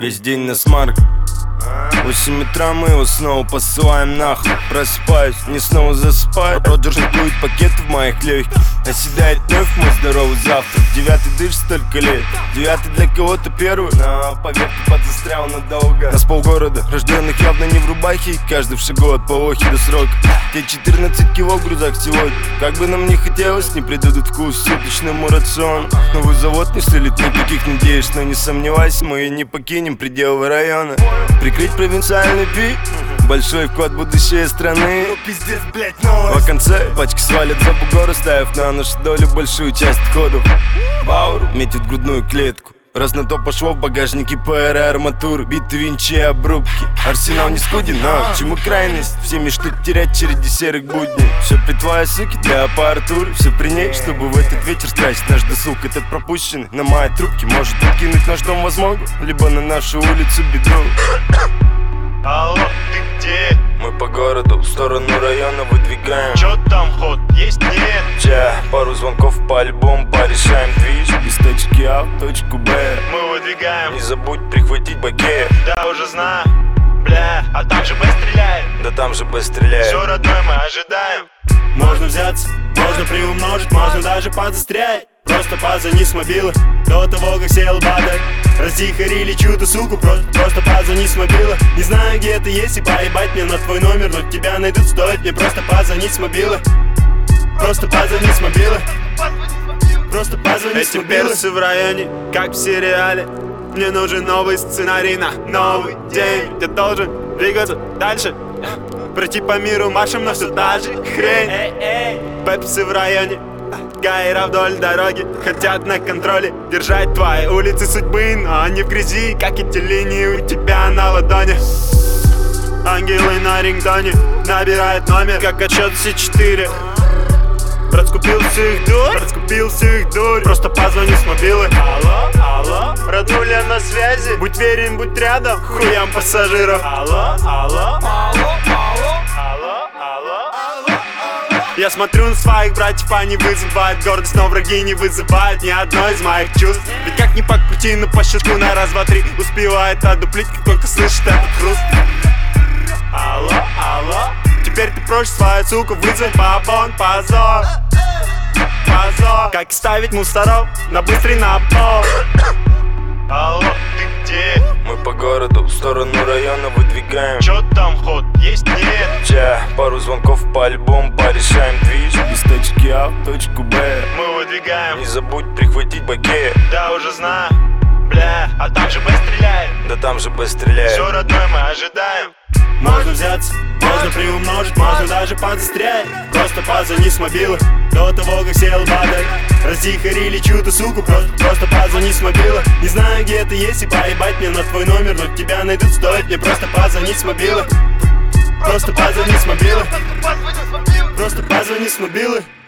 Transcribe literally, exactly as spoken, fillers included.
Весь день на смарк. Восемь утра мы его снова посылаем нахуй. Просыпаюсь, не снова засыпаю. Роджер жует пакет в моих легких. Оседает вновь мой здоровый завтрак. Девятый дышит столько лет. Девятый для кого-то первый, но поверьте, подзастрял надолго. Нас полгорода, рожденных явно не в рубахе. Каждый в шагу от полохи до срока. Те четырнадцать кило в грузах сегодня. Как бы нам ни хотелось, не придадут вкус суточному рациону. Новый завод не слилит, никаких надеюсь, но не сомневайся, мы не покинем пределы района. Прикрыть провинциальный пик, большой вклад в будущее страны. Ну пиздец, блять, новость. В конце пачки свалят за бугор, оставив на нашу долю большую часть входов. Бауэр метит грудную клетку. Раз на то пошло в багажнике ПР арматур, биты, винчи, обрубки. Арсенал не скуден, но к чему крайность? Все мечты терять череди серых будней. Все при твоей суке для аппаратуры. Все при ней, чтобы в этот вечер скрасить наш досуг. Этот пропущенный на моей трубке может покинуть наш дом возможно, либо на нашу улицу беду. Алло, ты где? Мы по городу, в сторону района выдвигаем. Чё там, ход есть, нет? Ча, пару звонков по альбому, порешаем движ. Из точки А в точку Б Мы выдвигаем. Не забудь прихватить бакет. Да, уже знаю, бля, а там же Б стреляет. Да там же Б стреляет. Всё, родной, мы ожидаем. Можно взяться, можно приумножить, можно даже подзастрять. Просто позвони с мобилы до того, как сел бадать. Растихарили чью-то суку, просто, просто позвони с мобилы. Не знаю, где ты есть, и поебать мне на твой номер, но тебя найдут, стоит мне просто позвонить с мобилы. Просто позвони с мобилы. Просто позвони с мобилы. Эти персы в районе, как в сериале. Мне нужен новый сценарий на новый день. Я должен двигаться дальше, пройти по миру маршем, но все та же хрень. Пепсы в районе, гайра вдоль дороги, хотят на контроле держать твои улицы судьбы, но они в грязи, как эти линии у тебя на ладони. Ангелы на рингтоне набирают номер, как отсчет все четыре. Брат скупил всю их дурь, брат скупил всю их дурь. Просто позвони с мобилы. Алло, алло, роднуля на связи. Будь верен, будь рядом, хуям пассажиров. Алло, алло, алло, алло, алло, алло. Я смотрю на своих братьев, они вызывают гордость, но враги не вызывают ни одно из моих чувств. Ведь как ни покрути, но по счету на раз, два, три успевает одуплить, как только слышит этот хруст. Алло, алло. Теперь ты проще свою суку вызвать бабон, позор. Позор. Как и ставить мусоров на быстрый напор. Алло, ты где? Мы по городу, в сторону района выдвигаем. Чё там, ход есть, нет? Ча, пару звонков по альбому, порешаем движ. Из точки А в точку Б Мы выдвигаем. Не забудь прихватить бакет. Да, уже знаю, бля, а там же Б стреляет. Да там же Б стреляет. Всё, родной, мы ожидаем. Можно взяться, можно приумножить, можно даже подзастрять. Просто позвони с мобилы до того, как сел бадать. Растихарили чью-то суку, просто, просто позвони с мобилы. Не знаю, где ты есть, и поебать мне на твой номер, но тебя найдут, стоит мне просто позвонить с мобилы. Просто позвони с мобилы. Просто позвони с мобилы.